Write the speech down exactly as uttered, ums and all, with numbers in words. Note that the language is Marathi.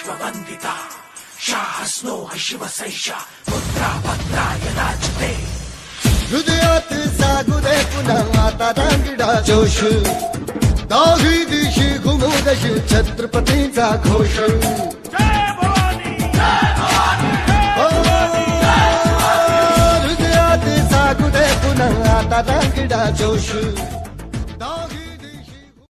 विश्ववंदिता शाहस्नो शिवसैषा पुत्रा पत्राय राजते हृदयात जागू दे पुन्हा आता दांगडा जोश दाही दिशी घुमूदश छत्रपतीचा घोष हृदयात जागू दे पुन्हा आता दांगडा जोश